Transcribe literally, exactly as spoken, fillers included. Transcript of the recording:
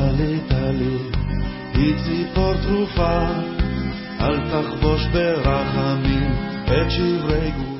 טלי טלי, היא ציפור תרופה, אל תחבוש ברחמים את שברי גוף.